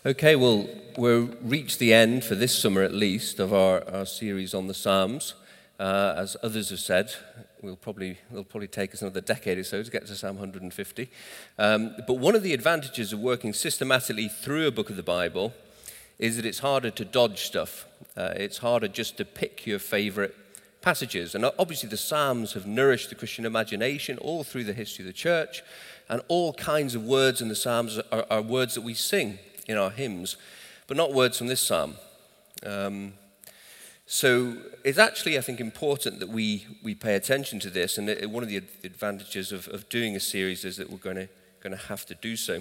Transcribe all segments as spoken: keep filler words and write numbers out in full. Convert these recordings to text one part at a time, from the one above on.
Okay, well, we've reached the end, for this summer at least, of our, our series on the Psalms. Uh, as others have said, we'll probably, it'll probably take us another decade or so to get to Psalm one hundred fifty. Um, but one of the advantages of working systematically through a book of the Bible is that it's harder to dodge stuff. Uh, it's harder just to pick your favorite passages. And obviously the Psalms have nourished the Christian imagination all through the history of the church, and all kinds of words in the Psalms are, are words that we sing in our hymns, but not words from this psalm. Um, so it's actually, I think, important that we we pay attention to this, and it, one of the advantages of, of doing a series is that we're going to going to have to do so.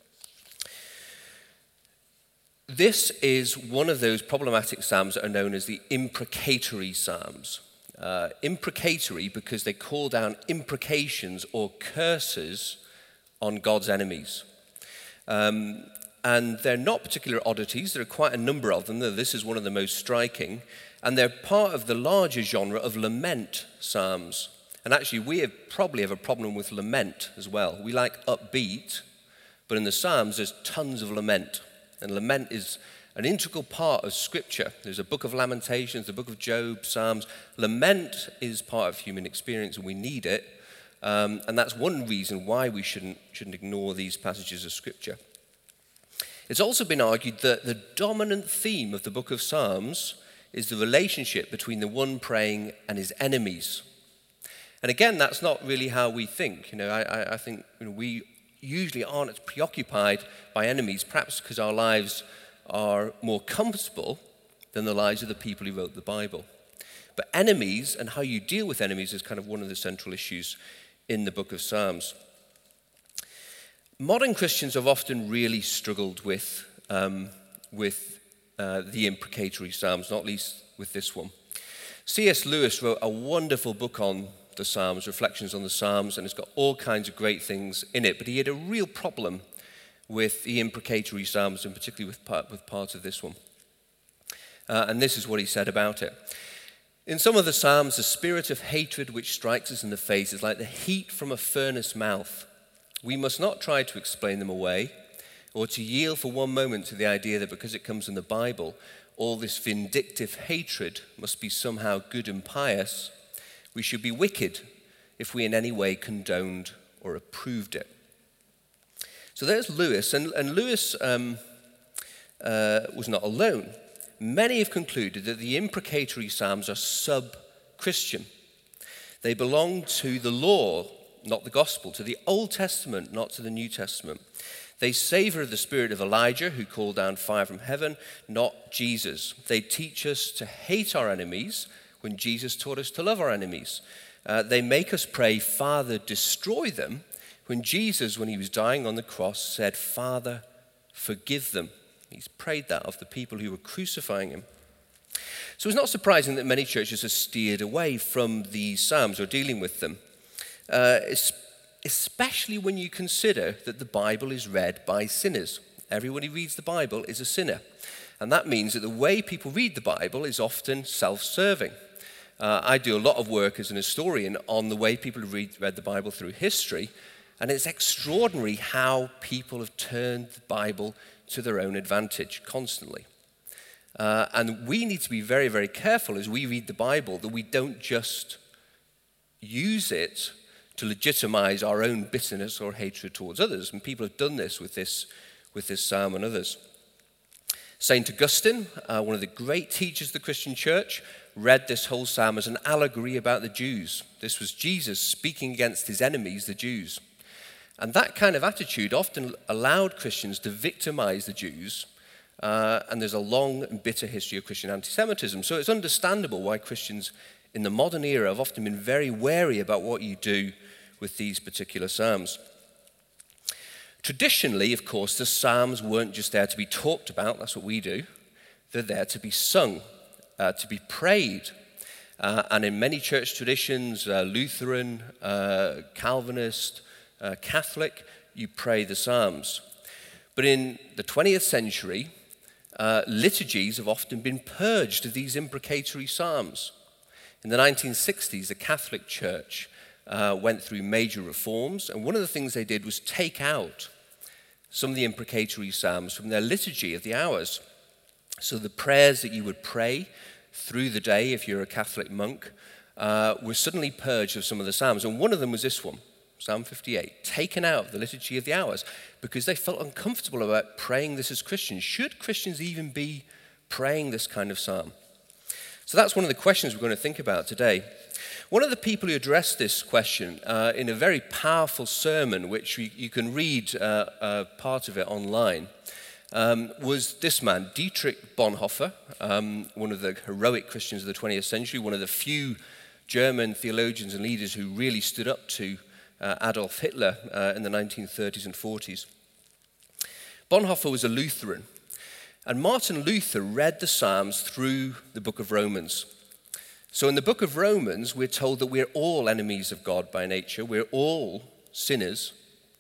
This is one of those problematic psalms that are known as the imprecatory psalms. Uh, imprecatory because they call down imprecations or curses on God's enemies. Um, And they're not particular oddities. There are quite a number of them, though this is one of the most striking. And they're part of the larger genre of lament psalms. And actually, we have probably have a problem with lament as well. We like upbeat, but in the Psalms, there's tons of lament. And lament is an integral part of Scripture. There's a book of Lamentations, the book of Job, Psalms. Lament is part of human experience, and we need it. Um, and that's one reason why we shouldn't, shouldn't ignore these passages of Scripture. It's also been argued that the dominant theme of the book of Psalms is the relationship between the one praying and his enemies. And again, that's not really how we think. You know, I, I think you know, we usually aren't as preoccupied by enemies, perhaps because our lives are more comfortable than the lives of the people who wrote the Bible. But enemies and how you deal with enemies is kind of one of the central issues in the book of Psalms. Modern Christians have often really struggled with, um, with uh, the imprecatory Psalms, not least with this one. C S Lewis wrote a wonderful book on the Psalms, Reflections on the Psalms, and it's got all kinds of great things in it, but he had a real problem with the imprecatory Psalms, and particularly with, part, with parts of this one. Uh, and this is what he said about it. In some of the Psalms, the spirit of hatred which strikes us in the face is like the heat from a furnace mouth. We must not try to explain them away or to yield for one moment to the idea that because it comes in the Bible, all this vindictive hatred must be somehow good and pious. We should be wicked if we in any way condoned or approved it. So there's Lewis, and, and Lewis um, uh, was not alone. Many have concluded that the imprecatory Psalms are sub-Christian. They belong to the law, not the gospel, to the Old Testament, not to the New Testament. They savor the spirit of Elijah, who called down fire from heaven, not Jesus. They teach us to hate our enemies when Jesus taught us to love our enemies. Uh, they make us pray, Father, destroy them, when Jesus, when he was dying on the cross, said, Father, forgive them. He's prayed that of the people who were crucifying him. So it's not surprising that many churches have steered away from these Psalms or dealing with them. Uh, especially when you consider that the Bible is read by sinners. Everyone who reads the Bible is a sinner. And that means that the way people read the Bible is often self-serving. Uh, I do a lot of work as an historian on the way people have read, read the Bible through history, and it's extraordinary how people have turned the Bible to their own advantage constantly. Uh, and we need to be very, very careful as we read the Bible that we don't just use it to legitimize our own bitterness or hatred towards others. And people have done this with this, with this psalm and others. Saint Augustine, uh, one of the great teachers of the Christian church, read this whole psalm as an allegory about the Jews. This was Jesus speaking against his enemies, the Jews. And that kind of attitude often allowed Christians to victimize the Jews. Uh, and there's a long and bitter history of Christian anti-Semitism. So it's understandable why Christians in the modern era have often been very wary about what you do with these particular psalms. Traditionally, of course, the psalms weren't just there to be talked about, that's what we do. They're there to be sung, uh, to be prayed. Uh, and in many church traditions, uh, Lutheran, uh, Calvinist, uh, Catholic, you pray the psalms. But in the twentieth century, uh, liturgies have often been purged of these imprecatory psalms. In the nineteen sixties, the Catholic Church uh, went through major reforms, and one of the things they did was take out some of the imprecatory psalms from their liturgy of the hours. So the prayers that you would pray through the day if you're a Catholic monk uh, were suddenly purged of some of the psalms. And one of them was this one, Psalm fifty-eight, taken out of the liturgy of the hours because they felt uncomfortable about praying this as Christians. Should Christians even be praying this kind of psalm? So that's one of the questions we're going to think about today. One of the people who addressed this question uh, in a very powerful sermon, which you, you can read uh, uh, part of it online, um, was this man, Dietrich Bonhoeffer, um, one of the heroic Christians of the twentieth century, one of the few German theologians and leaders who really stood up to uh, Adolf Hitler uh, in the nineteen thirties and forties. Bonhoeffer was a Lutheran. And Martin Luther read the Psalms through the book of Romans. So in the book of Romans, we're told that we're all enemies of God by nature. We're all sinners.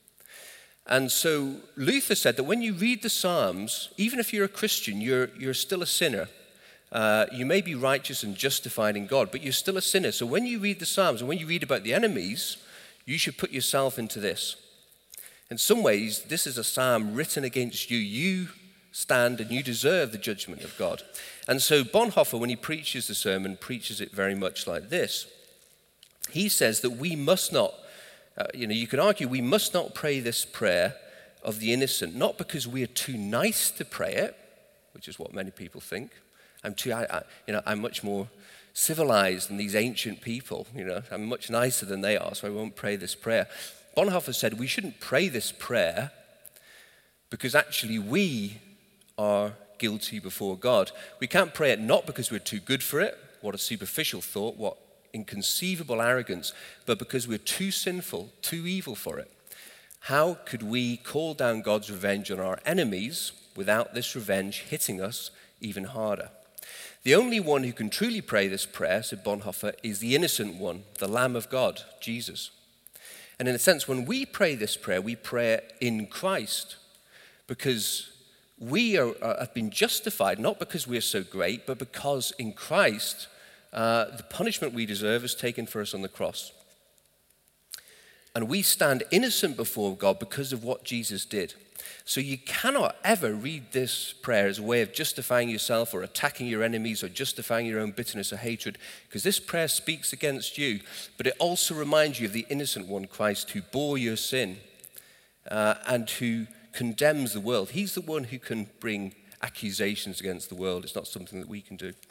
And so Luther said that when you read the Psalms, even if you're a Christian, you're, you're still a sinner. Uh, you may be righteous and justified in God, but you're still a sinner. So when you read the Psalms and when you read about the enemies, you should put yourself into this. In some ways, this is a psalm written against you. You stand and you deserve the judgment of God. And so Bonhoeffer, when he preaches the sermon, preaches it very much like this. He says that we must not, uh, you know, you could argue we must not pray this prayer of the innocent, not because we are too nice to pray it, which is what many people think. I'm too, I, I, you know, I'm much more civilized than these ancient people. You know, I'm much nicer than they are, so I won't pray this prayer. Bonhoeffer said we shouldn't pray this prayer because actually we are guilty before God. We can't pray it not because we're too good for it, what a superficial thought, what inconceivable arrogance, but because we're too sinful, too evil for it. How could we call down God's revenge on our enemies without this revenge hitting us even harder? The only one who can truly pray this prayer, said Bonhoeffer, is the innocent one, the Lamb of God, Jesus. And in a sense, when we pray this prayer, we pray it in Christ, because we are, uh, have been justified, not because we are so great, but because in Christ, uh, the punishment we deserve is taken for us on the cross. And we stand innocent before God because of what Jesus did. So you cannot ever read this prayer as a way of justifying yourself or attacking your enemies or justifying your own bitterness or hatred, because this prayer speaks against you, but it also reminds you of the innocent one, Christ, who bore your sin uh, and who condemns the world. He's the one who can bring accusations against the world. It's not something that we can do.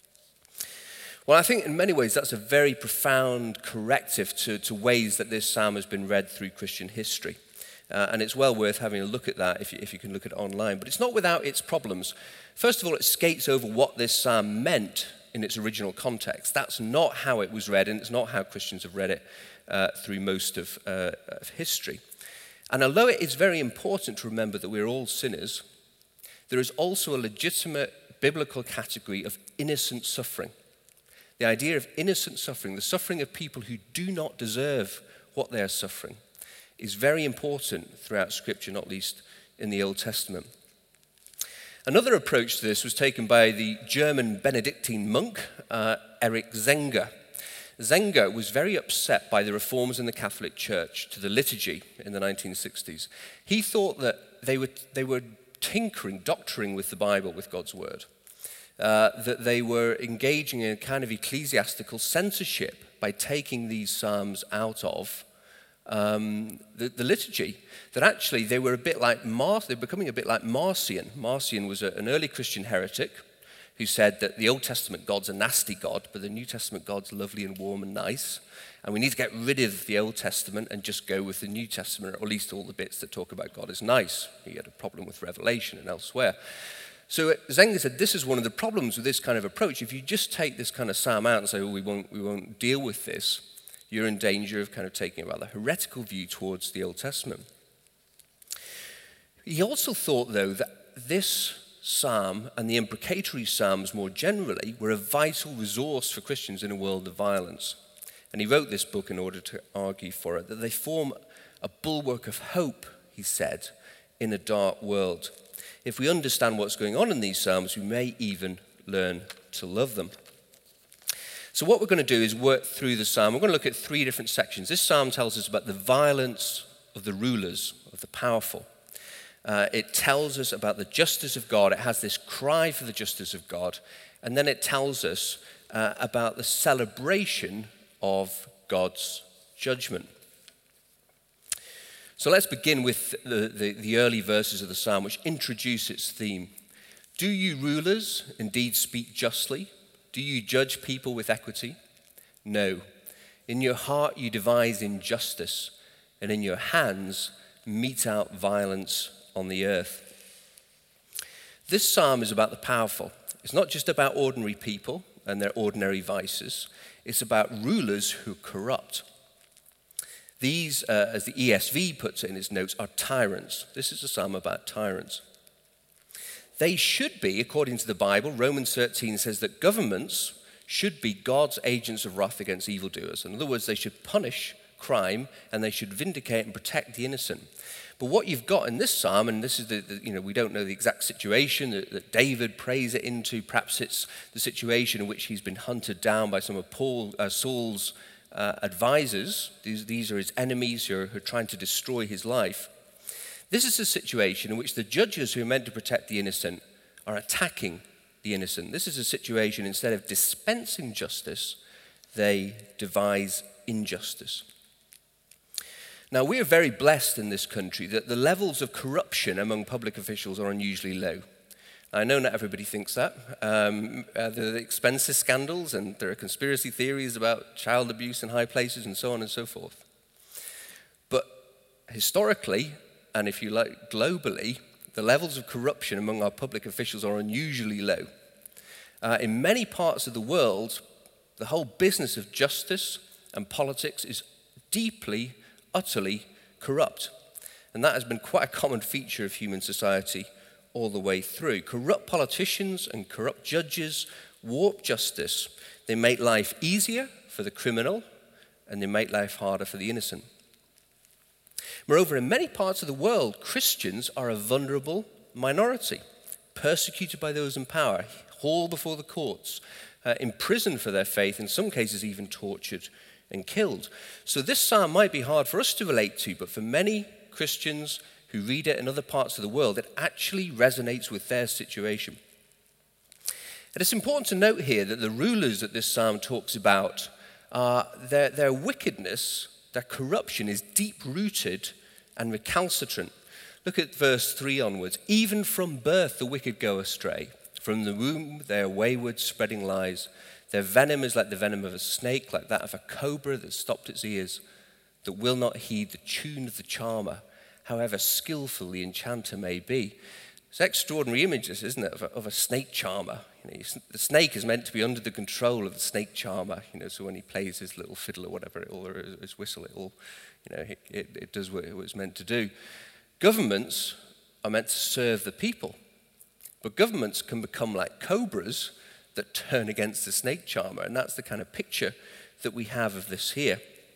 Well, I think in many ways that's a very profound corrective to, to ways that this psalm has been read through Christian history. Uh, and it's well worth having a look at that if you, if you can look at it online. But it's not without its problems. First of all, it skates over what this psalm meant in its original context. That's not how it was read, and it's not how Christians have read it uh, through most of, uh, of history. And although it is very important to remember that we're all sinners, there is also a legitimate biblical category of innocent suffering. The idea of innocent suffering, the suffering of people who do not deserve what they are suffering, is very important throughout Scripture, not least in the Old Testament. Another approach to this was taken by the German Benedictine monk, uh, Erich Zenger. Zenger was very upset by the reforms in the Catholic Church to the liturgy in the nineteen sixties. He thought that they were, they were tinkering, doctoring with the Bible, with God's word. Uh, that they were engaging in a kind of ecclesiastical censorship by taking these psalms out of um, the, the liturgy. That actually they were a bit like Mar- they're becoming a bit like Marcion. Marcion was a, an early Christian heretic who said that the Old Testament God's a nasty God, but the New Testament God's lovely and warm and nice. And we need to get rid of the Old Testament and just go with the New Testament, or at least all the bits that talk about God as nice. He had a problem with Revelation and elsewhere. So Zenger said this is one of the problems with this kind of approach. If you just take this kind of psalm out and say, oh, we won't, we won't deal with this, you're in danger of kind of taking a rather heretical view towards the Old Testament. He also thought, though, that this psalm and the imprecatory psalms more generally were a vital resource for Christians in a world of violence. And he wrote this book in order to argue for it, that they form a bulwark of hope, he said, in a dark world. If we understand what's going on in these psalms, we may even learn to love them. So what we're going to do is work through the psalm. We're going to look at three different sections. This psalm tells us about the violence of the rulers, of the powerful. Uh, it tells us about the justice of God. It has this cry for the justice of God. And then it tells us uh, about the celebration of God's judgment. So let's begin with the, the, the early verses of the psalm, which introduce its theme. Do you rulers indeed speak justly? Do you judge people with equity? No. In your heart you devise injustice, and in your hands mete out violence on the earth. This psalm is about the powerful. It's not just about ordinary people and their ordinary vices. It's about rulers who corrupt. These, uh, as the E S V puts it in its notes, are tyrants. This is a psalm about tyrants. They should be, according to the Bible, Romans thirteen says that governments should be God's agents of wrath against evildoers. In other words, they should punish crime and they should vindicate and protect the innocent. But what you've got in this psalm, and this is the, the you know, we don't know the exact situation that, that David prays it into. Perhaps it's the situation in which he's been hunted down by some of Paul, uh, Saul's uh, advisors. These, these are his enemies who are, who are trying to destroy his life. This is a situation in which the judges who are meant to protect the innocent are attacking the innocent. This is a situation, instead of dispensing justice, they devise injustice. Now, we are very blessed in this country that the levels of corruption among public officials are unusually low. I know not everybody thinks that. Um, uh, there are expenses scandals, and there are conspiracy theories about child abuse in high places and so on and so forth. But historically, and if you like globally, the levels of corruption among our public officials are unusually low. Uh, in many parts of the world, the whole business of justice and politics is deeply utterly corrupt. And that has been quite a common feature of human society all the way through. Corrupt politicians and corrupt judges warp justice. They make life easier for the criminal, and they make life harder for the innocent. Moreover, in many parts of the world, Christians are a vulnerable minority, persecuted by those in power, hauled before the courts, uh, imprisoned for their faith, in some cases even tortured and killed. So this psalm might be hard for us to relate to, but for many Christians who read it in other parts of the world, it actually resonates with their situation. And it's important to note here that the rulers that this psalm talks about, uh, their, their wickedness, their corruption is deep-rooted and recalcitrant. Look at verse three onwards. Even from birth the wicked go astray. From the womb they are wayward, spreading lies. Their venom is like the venom of a snake, like that of a cobra that stopped its ears, that will not heed the tune of the charmer, however skillful the enchanter may be. It's extraordinary images, isn't it, of a, of a snake charmer. You know, the snake is meant to be under the control of the snake charmer. You know, so when he plays his little fiddle or whatever, or his whistle, it all, you know, it, it, it does what it was meant to do. Governments are meant to serve the people, but governments can become like cobras that turn against the snake charmer, and that's the kind of picture that we have of this here.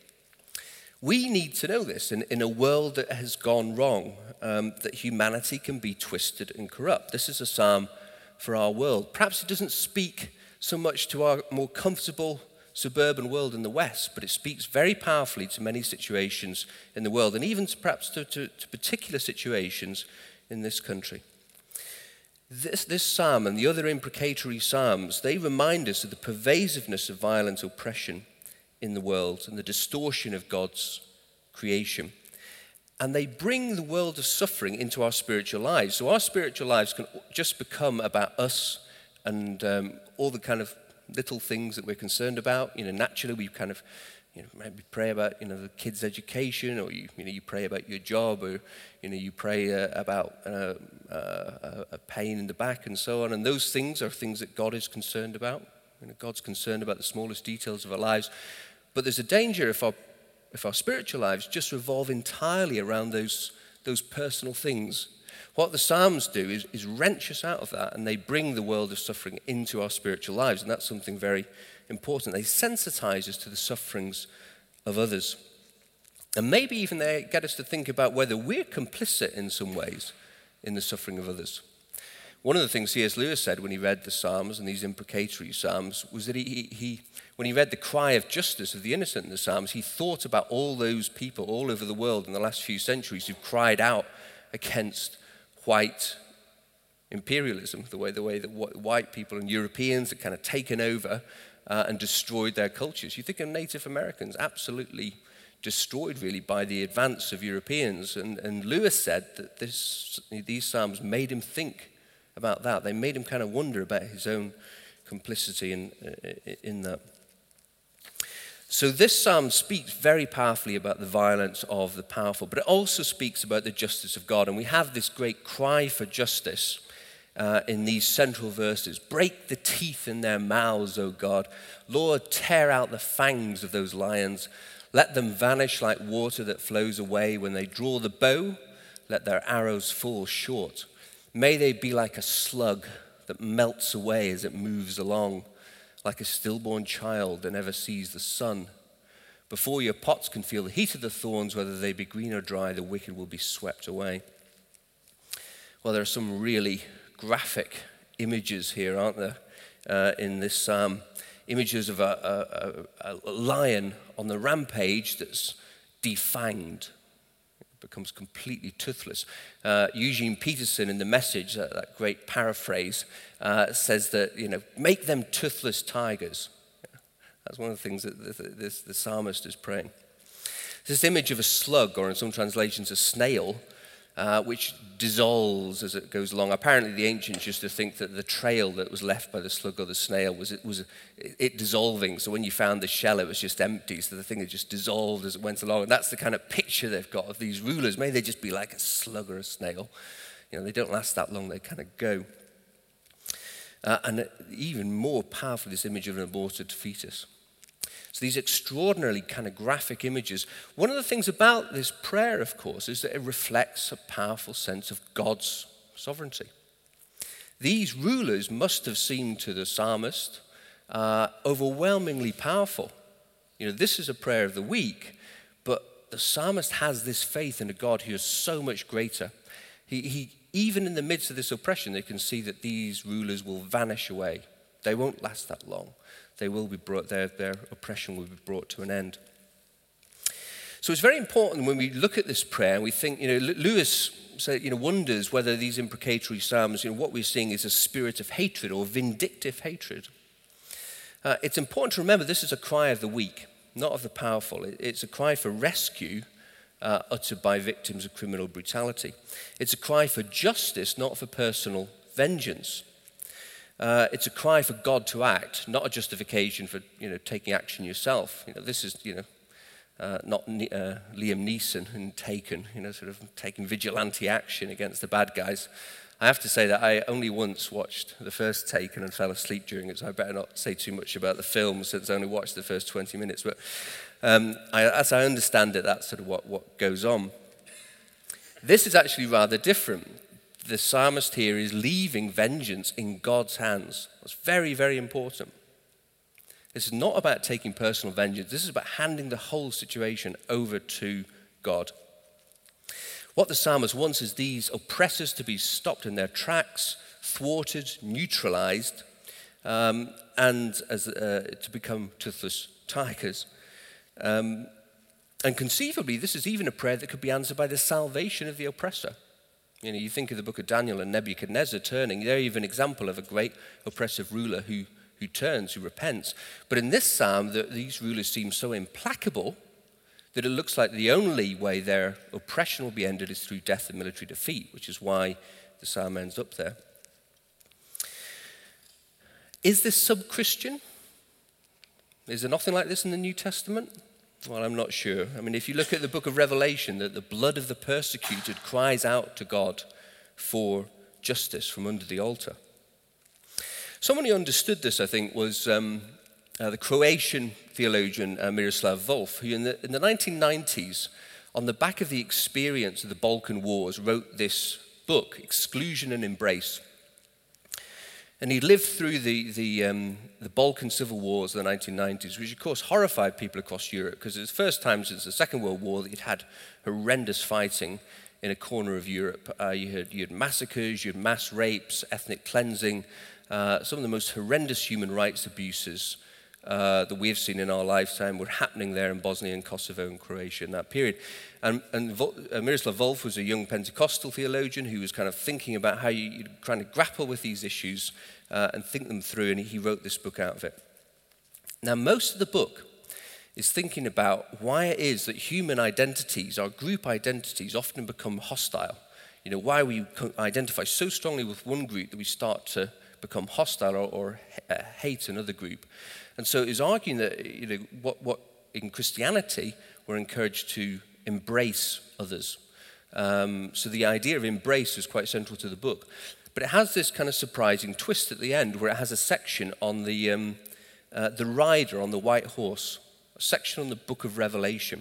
We need to know this in, in a world that has gone wrong, um, that humanity can be twisted and corrupt. This is a psalm for our world. Perhaps it doesn't speak so much to our more comfortable suburban world in the West, but it speaks very powerfully to many situations in the world, and even to, perhaps to, to, to particular situations in this country. This, this psalm and the other imprecatory psalms, they remind us of the pervasiveness of violent oppression in the world and the distortion of God's creation. And they bring the world of suffering into our spiritual lives. So our spiritual lives can just become about us and um, all the kind of little things that we're concerned about. You know, naturally we kind of, you know, maybe pray about, you know, the kids' education, or you, you know, you pray about your job, or you know, you pray uh, about uh, uh, a pain in the back and so on. And those things are things that God is concerned about. You know, God's concerned about the smallest details of our lives. But there's a danger if our if our spiritual lives just revolve entirely around those those personal things. What the Psalms do is, is wrench us out of that, and they bring the world of suffering into our spiritual lives, and that's something very important. They sensitize us to the sufferings of others. And maybe even they get us to think about whether we're complicit in some ways in the suffering of others. One of the things C S Lewis said when he read the Psalms and these imprecatory Psalms was that he, he, he when he read the cry of justice of the innocent in the Psalms, he thought about all those people all over the world in the last few centuries who've cried out against white imperialism, the way the way that white people and Europeans had kind of taken over uh, and destroyed their cultures. You think of Native Americans, absolutely destroyed really by the advance of Europeans. And, and Lewis said that this, these Psalms made him think about that. They made him kind of wonder about his own complicity in, in that. So this psalm speaks very powerfully about the violence of the powerful, but it also speaks about the justice of God. And we have this great cry for justice uh, in these central verses. Break the teeth in their mouths, O God. Lord, tear out the fangs of those lions. Let them vanish like water that flows away. When they draw the bow, let their arrows fall short. May they be like a slug that melts away as it moves along, like a stillborn child that never sees the sun. Before your pots can feel the heat of the thorns, whether they be green or dry, the wicked will be swept away. Well, there are some really graphic images here, aren't there, uh, in this psalm. Images of a, a, a, a lion on the rampage that's defanged. Becomes completely toothless. Uh, Eugene Peterson in The Message, that, that great paraphrase, uh, says that, you know, make them toothless tigers. Yeah, that's one of the things that the, the, the psalmist is praying. This image of a slug, or in some translations a snail, uh, which dissolves as it goes along. Apparently the ancients used to think that the trail that was left by the slug or the snail was it was it, it dissolving. So when you found the shell, it was just empty. So the thing had just dissolved as it went along. And that's the kind of picture they've got of these rulers. May they just be like a slug or a snail. You know, they don't last that long. They kind of go. Uh, and even more powerful, this image of an aborted fetus. So these extraordinarily kind of graphic images. One of the things about this prayer, of course, is that it reflects a powerful sense of God's sovereignty. These rulers must have seemed to the psalmist uh, overwhelmingly powerful. You know, this is a prayer of the weak, but the psalmist has this faith in a God who is so much greater. He, he even in the midst of this oppression, they can see that these rulers will vanish away. They won't last that long. They will be brought, their, their oppression will be brought to an end. So it's very important when we look at this prayer, we think, you know, Lewis say, you know, wonders whether these imprecatory psalms, you know, what we're seeing is a spirit of hatred or vindictive hatred. Uh, it's important to remember this is a cry of the weak, not of the powerful. It, it's a cry for rescue uh, uttered by victims of criminal brutality. It's a cry for justice, not for personal vengeance. Uh, it's a cry for God to act, not a justification for, you know, taking action yourself. You know, this is, you know, uh, not uh, Liam Neeson in Taken, you know, sort of taking vigilante action against the bad guys. I have to say that I only once watched the first Taken and fell asleep during it, so I better not say too much about the film since I only watched the first twenty minutes. But um, I, as I understand it, that's sort of what, what goes on. This is actually rather different. The psalmist here is leaving vengeance in God's hands. That's very, very important. This is not about taking personal vengeance. This is about handing the whole situation over to God. What the psalmist wants is these oppressors to be stopped in their tracks, thwarted, neutralized, um, and as, uh, to become toothless tigers. Um, and conceivably, this is even a prayer that could be answered by the salvation of the oppressor. You know, you think of the book of Daniel and Nebuchadnezzar turning. They're even an example of a great oppressive ruler who, who turns, who repents. But in this psalm, the, these rulers seem so implacable that it looks like the only way their oppression will be ended is through death and military defeat, which is why the psalm ends up there. Is this sub-Christian? Is there nothing like this in the New Testament? Well, I'm not sure. I mean, if you look at the book of Revelation, that the blood of the persecuted cries out to God for justice from under the altar. Someone who understood this, I think, was um, uh, the Croatian theologian uh, Miroslav Volf, who in the, in the nineteen nineties, on the back of the experience of the Balkan Wars, wrote this book, Exclusion and Embrace. And he lived through the, the, um, the Balkan civil wars of the nineteen nineties, which of course horrified people across Europe, because it was the first time since the Second World War that you'd had horrendous fighting in a corner of Europe. Uh, you, had, you had massacres, you had mass rapes, ethnic cleansing, uh, some of the most horrendous human rights abuses uh, that we've seen in our lifetime were happening there in Bosnia and Kosovo and Croatia in that period. And, and Vol, uh, Miroslav Volf was a young Pentecostal theologian who was kind of thinking about how you, you're trying to grapple with these issues uh, and think them through, and he wrote this book out of it. Now, most of the book is thinking about why it is that human identities, our group identities, often become hostile. You know, why we identify so strongly with one group that we start to become hostile or, or uh, hate another group. And so he's arguing that, you know, what, what in Christianity we're encouraged to embrace others. Um, so the idea of embrace is quite central to the book. But it has this kind of surprising twist at the end where it has a section on the, um, uh, the rider on the white horse, a section on the book of Revelation.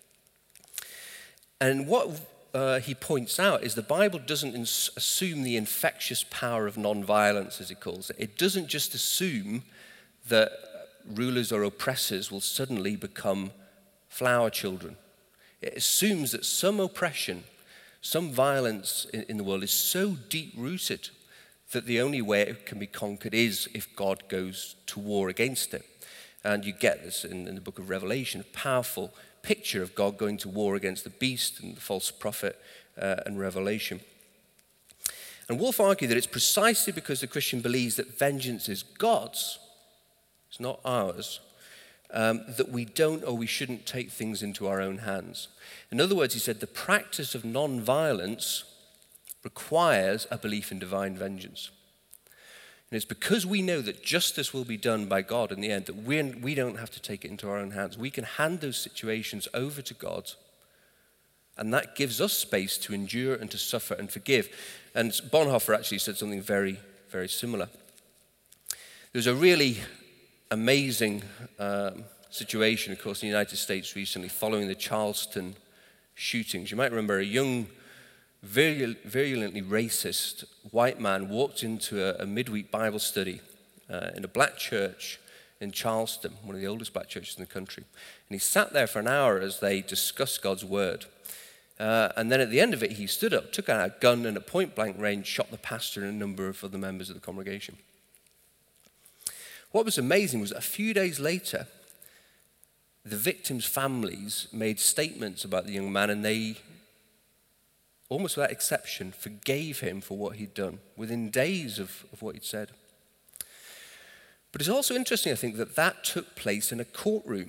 And what uh, he points out is the Bible doesn't ins- assume the infectious power of non-violence, as he calls it. It doesn't just assume that rulers or oppressors will suddenly become flower children. It assumes that some oppression, some violence in, in the world is so deep-rooted that the only way it can be conquered is if God goes to war against it. And you get this in, in the book of Revelation, a powerful picture of God going to war against the beast and the false prophet uh, and Revelation. And Wolf argued that it's precisely because the Christian believes that vengeance is God's, it's not ours, um, that we don't or we shouldn't take things into our own hands. In other words, he said the practice of non-violence requires a belief in divine vengeance. And it's because we know that justice will be done by God in the end that we're, we don't have to take it into our own hands. We can hand those situations over to God, and that gives us space to endure and to suffer and forgive. And Bonhoeffer actually said something very, very similar. There's a really amazing um, situation, of course, in the United States recently following the Charleston shootings. You might remember a young, virulently racist white man walked into a, a midweek Bible study uh, in a black church in Charleston, one of the oldest black churches in the country. And he sat there for an hour as they discussed God's word. Uh, and then at the end of it, he stood up, took out a gun, and at point-blank range shot the pastor and a number of other members of the congregation. What was amazing was that a few days later, the victims' families made statements about the young man, and they, almost without exception, forgave him for what he'd done within days of, of what he'd said. But it's also interesting, I think, that that took place in a courtroom.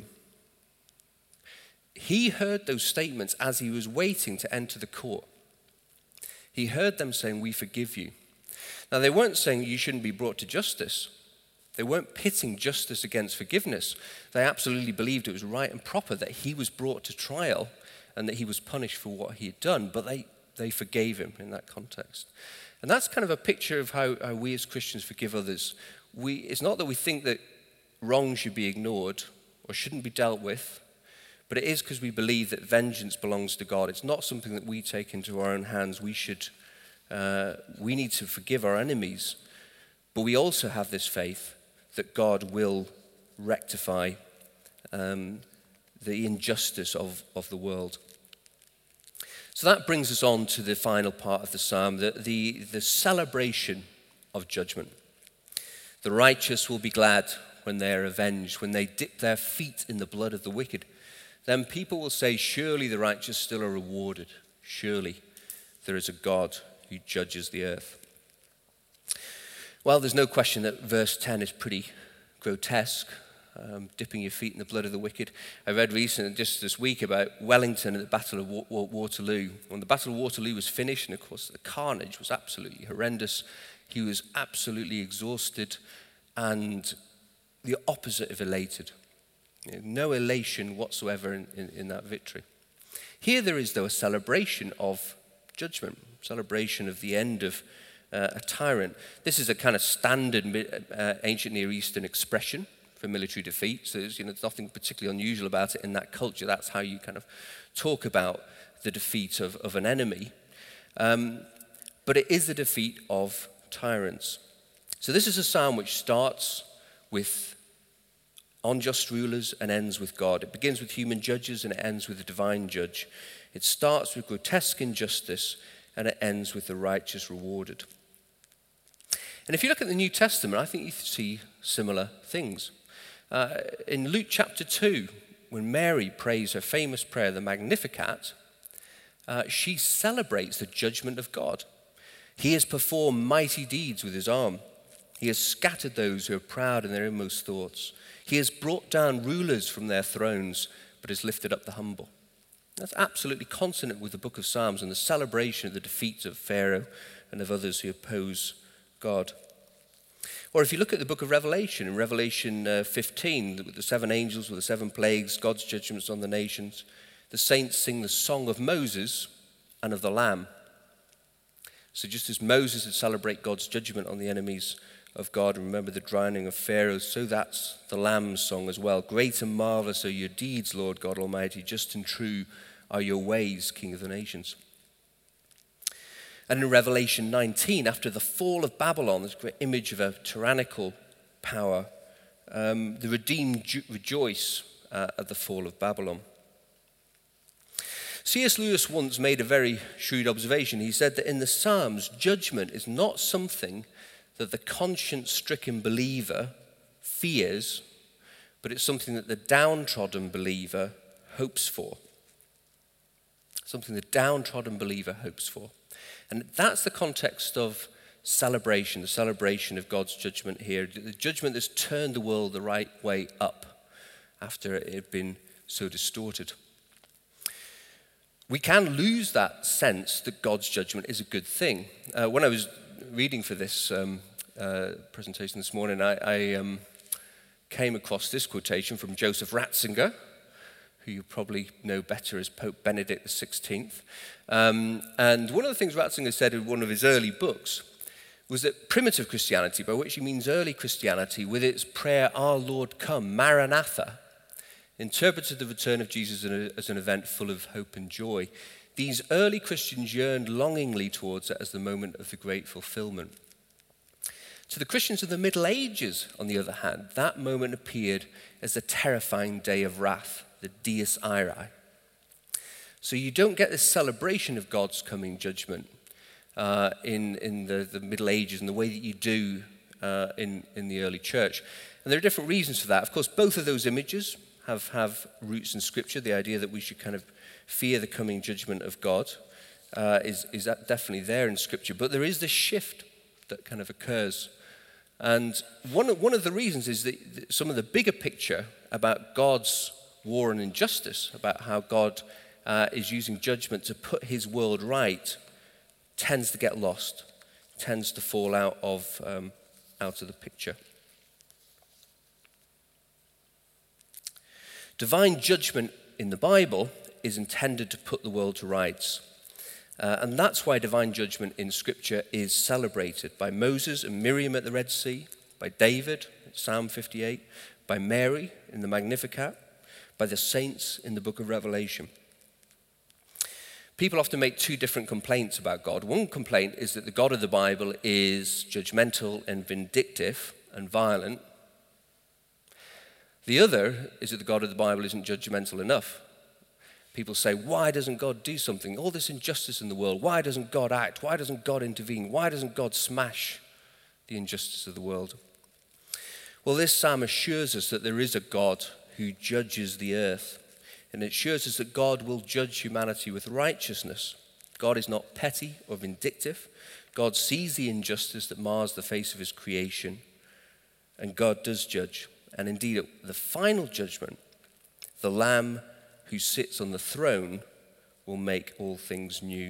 He heard those statements as he was waiting to enter the court. He heard them saying, "We forgive you." Now, they weren't saying you shouldn't be brought to justice. They weren't pitting justice against forgiveness. They absolutely believed it was right and proper that he was brought to trial and that he was punished for what he had done, but they, they forgave him in that context. And that's kind of a picture of how, how we as Christians forgive others. We, it's not that we think that wrong should be ignored or shouldn't be dealt with, but it is because we believe that vengeance belongs to God. It's not something that we take into our own hands. We should, uh, we need to forgive our enemies, but we also have this faith that God will rectify um, the injustice of, of the world. So that brings us on to the final part of the psalm, the, the, the celebration of judgment. The righteous will be glad when they are avenged, when they dip their feet in the blood of the wicked. Then people will say, surely the righteous still are rewarded. Surely there is a God who judges the earth. Well, there's no question that verse ten is pretty grotesque, um, dipping your feet in the blood of the wicked. I read recently, just this week, about Wellington at the Battle of Wa- Waterloo. When the Battle of Waterloo was finished, and of course the carnage was absolutely horrendous, he was absolutely exhausted and the opposite of elated. You know, no elation whatsoever in, in, in that victory. Here there is, though, a celebration of judgment, celebration of the end of Uh, a tyrant. This is a kind of standard uh, ancient Near Eastern expression for military defeat. So there's, you know, there's nothing particularly unusual about it in that culture. That's how you kind of talk about the defeat of, of an enemy. Um, but it is the defeat of tyrants. So this is a psalm which starts with unjust rulers and ends with God. It begins with human judges and it ends with the divine judge. It starts with grotesque injustice and it ends with the righteous rewarded. And if you look at the New Testament, I think you see similar things. Uh, in Luke chapter two, when Mary prays her famous prayer, the Magnificat, uh, she celebrates the judgment of God. He has performed mighty deeds with his arm. He has scattered those who are proud in their inmost thoughts. He has brought down rulers from their thrones, but has lifted up the humble. That's absolutely consonant with the book of Psalms and the celebration of the defeats of Pharaoh and of others who oppose God. Or if you look at the book of Revelation, in Revelation uh, fifteen, with the seven angels, with the seven plagues, God's judgments on the nations, the saints sing the song of Moses and of the Lamb. So just as Moses would celebrate God's judgment on the enemies of God, and remember the drowning of Pharaoh, so that's the Lamb's song as well. Great and marvelous are your deeds, Lord God Almighty. Just and true are your ways, King of the nations. And in Revelation nineteen, after the fall of Babylon, this great image of a tyrannical power, um, the redeemed ju- rejoice uh, at the fall of Babylon. C S Lewis once made a very shrewd observation. He said that in the Psalms, judgment is not something that the conscience-stricken believer fears, but it's something that the downtrodden believer hopes for. Something the downtrodden believer hopes for. And that's the context of celebration, the celebration of God's judgment here, the judgment that's turned the world the right way up after it had been so distorted. We can lose that sense that God's judgment is a good thing. Uh, when I was reading for this um, uh, presentation this morning, I, I um, came across this quotation from Joseph Ratzinger, who you probably know better as Pope Benedict the sixteenth. Um, and one of the things Ratzinger said in one of his early books was that primitive Christianity, by which he means early Christianity, with its prayer, Our Lord come, Maranatha, interpreted the return of Jesus as an event full of hope and joy. These early Christians yearned longingly towards it as the moment of the great fulfillment. To the Christians of the Middle Ages, on the other hand, that moment appeared as the terrifying day of wrath, the Dies Irae. So you don't get this celebration of God's coming judgment uh, in, in the, the Middle Ages in the way that you do uh, in, in the early church. And there are different reasons for that. Of course, both of those images have, have roots in Scripture. The idea that we should kind of fear the coming judgment of God uh, is, is definitely there in Scripture. But there is this shift that kind of occurs. And one of, one of the reasons is that some of the bigger picture about God's war and injustice, about how God uh, is using judgment to put his world right, tends to get lost, tends to fall out of, um, out of the picture. Divine judgment in the Bible is intended to put the world to rights. Uh, and that's why divine judgment in Scripture is celebrated by Moses and Miriam at the Red Sea, by David in Psalm fifty-eight, by Mary in the Magnificat, by the saints in the book of Revelation. People often make two different complaints about God. One complaint is that the God of the Bible is judgmental and vindictive and violent. The other is that the God of the Bible isn't judgmental enough. People say, why doesn't God do something? All this injustice in the world, why doesn't God act? Why doesn't God intervene? Why doesn't God smash the injustice of the world? Well, this psalm assures us that there is a God who judges the earth. And it assures us that God will judge humanity with righteousness. God is not petty or vindictive. God sees the injustice that mars the face of his creation. And God does judge. And indeed, at the final judgment, the Lamb who sits on the throne will make all things new.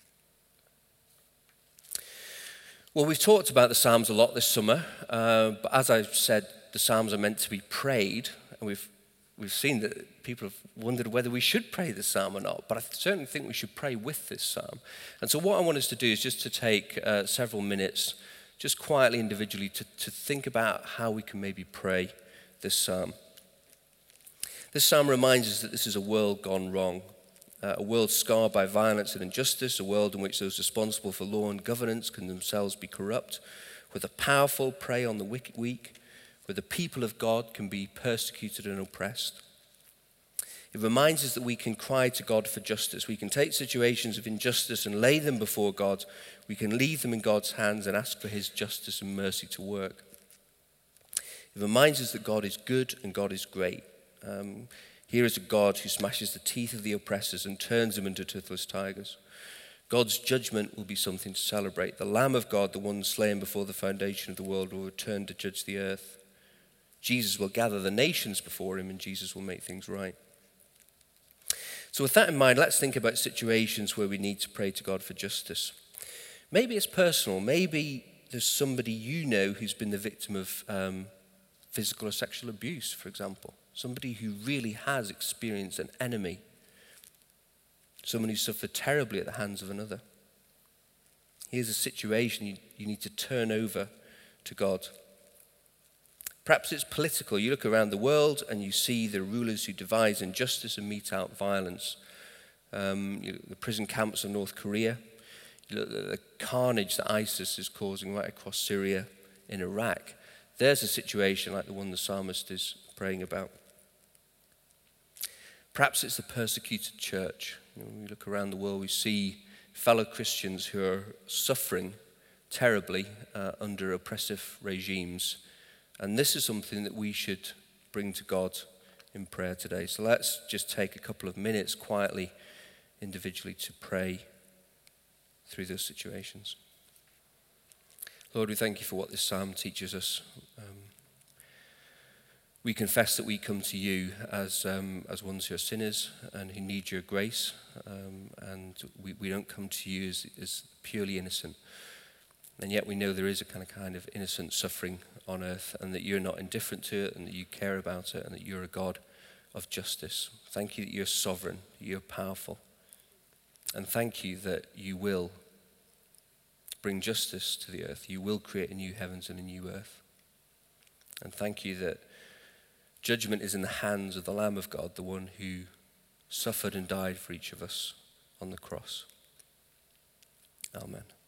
Well, we've talked about the Psalms a lot this summer, uh, but as I've said, the Psalms are meant to be prayed, and we've we've seen that people have wondered whether we should pray this psalm or not, but I certainly think we should pray with this psalm. And so what I want us to do is just to take uh, several minutes, just quietly, individually, to, to think about how we can maybe pray this psalm. This psalm reminds us that this is a world gone wrong, uh, a world scarred by violence and injustice, a world in which those responsible for law and governance can themselves be corrupt, where the powerful prey on the weak, where the people of God can be persecuted and oppressed. It reminds us that we can cry to God for justice. We can take situations of injustice and lay them before God. We can leave them in God's hands and ask for his justice and mercy to work. It reminds us that God is good and God is great. Um, here is a God who smashes the teeth of the oppressors and turns them into toothless tigers. God's judgment will be something to celebrate. The Lamb of God, the one slain before the foundation of the world, will return to judge the earth. Jesus will gather the nations before him, and Jesus will make things right. So with that in mind, let's think about situations where we need to pray to God for justice. Maybe it's personal. Maybe there's somebody you know who's been the victim of um, physical or sexual abuse, for example. Somebody who really has experienced an enemy. Someone who suffered terribly at the hands of another. Here's a situation you, you need to turn over to God. Perhaps it's political. You look around the world and you see the rulers who devise injustice and mete out violence. Um, you look at the prison camps of North Korea. You look at the carnage that ISIS is causing right across Syria, in Iraq. There's a situation like the one the psalmist is praying about. Perhaps it's the persecuted church. You know, when we look around the world, we see fellow Christians who are suffering terribly uh, under oppressive regimes. And this is something that we should bring to God in prayer today. So let's just take a couple of minutes quietly, individually, to pray through those situations. Lord, we thank you for what this psalm teaches us. Um, we confess that we come to you as um, as ones who are sinners and who need your grace. Um, and we, we don't come to you as, as purely innocent. And yet we know there is a kind of kind of innocent suffering on earth, and that you're not indifferent to it, and that you care about it, and that you're a God of justice. Thank you that you're sovereign, that you're powerful. And thank you that you will bring justice to the earth. You will create a new heavens and a new earth. And thank you that judgment is in the hands of the Lamb of God, the one who suffered and died for each of us on the cross. Amen.